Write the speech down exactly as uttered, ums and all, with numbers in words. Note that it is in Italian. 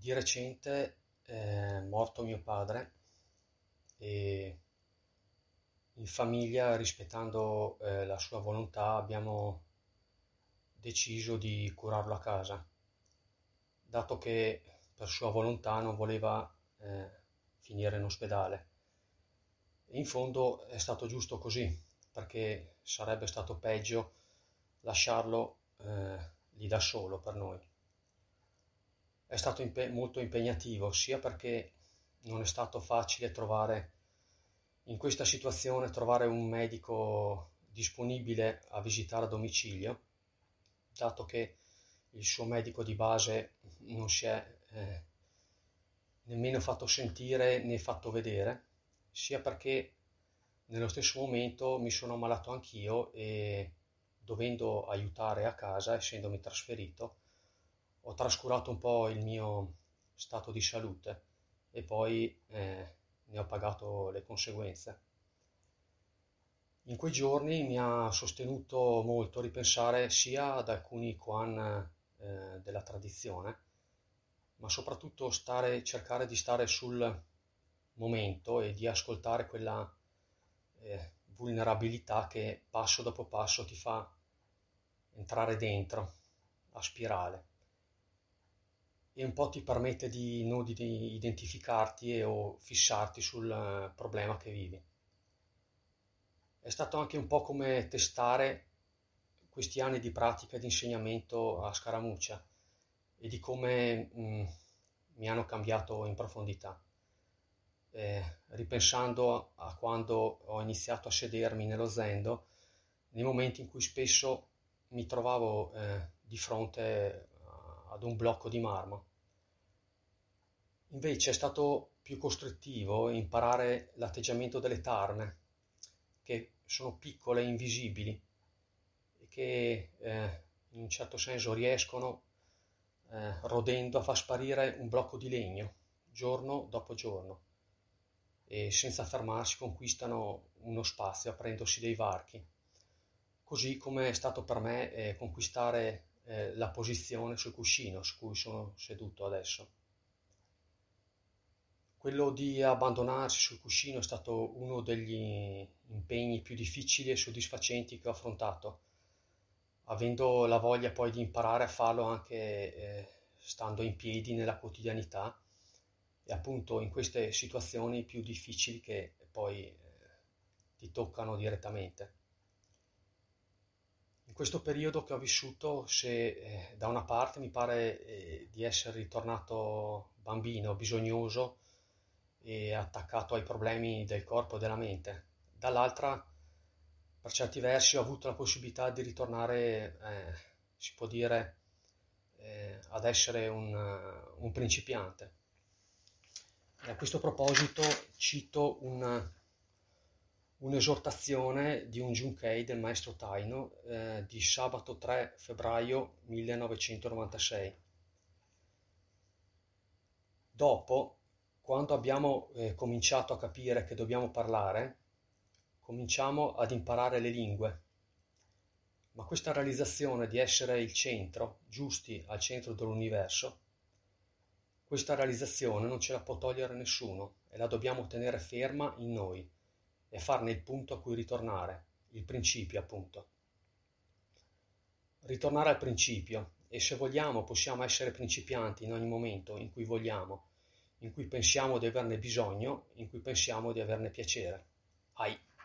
Di recente è morto mio padre e in famiglia, rispettando eh, la sua volontà, abbiamo deciso di curarlo a casa, dato che per sua volontà non voleva eh, finire in ospedale. E in fondo è stato giusto così, perché sarebbe stato peggio lasciarlo eh, lì da solo per noi. È stato impe- molto impegnativo, sia perché non è stato facile trovare in questa situazione trovare un medico disponibile a visitare a domicilio, dato che il suo medico di base non si è eh, nemmeno fatto sentire né fatto vedere, sia perché nello stesso momento mi sono ammalato anch'io e dovendo aiutare a casa, essendomi trasferito, ho trascurato un po' il mio stato di salute e poi eh, ne ho pagato le conseguenze. In quei giorni mi ha sostenuto molto ripensare sia ad alcuni koan eh, della tradizione, ma soprattutto stare, cercare di stare sul momento e di ascoltare quella eh, vulnerabilità che passo dopo passo ti fa entrare dentro a spirale e un po' ti permette di non di identificarti e, o fissarti sul eh, problema che vivi. È stato anche un po' come testare questi anni di pratica e di insegnamento a Scaramuccia e di come mh, mi hanno cambiato in profondità. Eh, ripensando a, a quando ho iniziato a sedermi nello zendo, nei momenti in cui spesso mi trovavo eh, di fronte ad un blocco di marmo. Invece è stato più costrittivo imparare l'atteggiamento delle tarme, che sono piccole e invisibili e che eh, in un certo senso riescono, eh, rodendo, a far sparire un blocco di legno giorno dopo giorno e senza fermarsi conquistano uno spazio aprendosi dei varchi. Così come è stato per me eh, conquistare eh, la posizione sul cuscino su cui sono seduto adesso. Quello di abbandonarsi sul cuscino è stato uno degli impegni più difficili e soddisfacenti che ho affrontato, avendo la voglia poi di imparare a farlo anche eh, stando in piedi nella quotidianità e appunto in queste situazioni più difficili che poi eh, ti toccano direttamente. In questo periodo che ho vissuto, se eh, da una parte mi pare eh, di essere ritornato bambino, bisognoso e attaccato ai problemi del corpo e della mente, dall'altra per certi versi ho avuto la possibilità di ritornare, eh, si può dire, eh, ad essere un, uh, un principiante. E a questo proposito cito un, un'esortazione di un Junkei del maestro Taino eh, di sabato tre febbraio millenovecentonovantasei. Dopo, quando abbiamo eh, cominciato a capire che dobbiamo parlare, cominciamo ad imparare le lingue. Ma questa realizzazione di essere il centro, giusti al centro dell'universo, questa realizzazione non ce la può togliere nessuno e la dobbiamo tenere ferma in noi e farne il punto a cui ritornare, il principio appunto. Ritornare al principio e se vogliamo possiamo essere principianti in ogni momento in cui vogliamo, in cui pensiamo di averne bisogno, in cui pensiamo di averne piacere. Ai.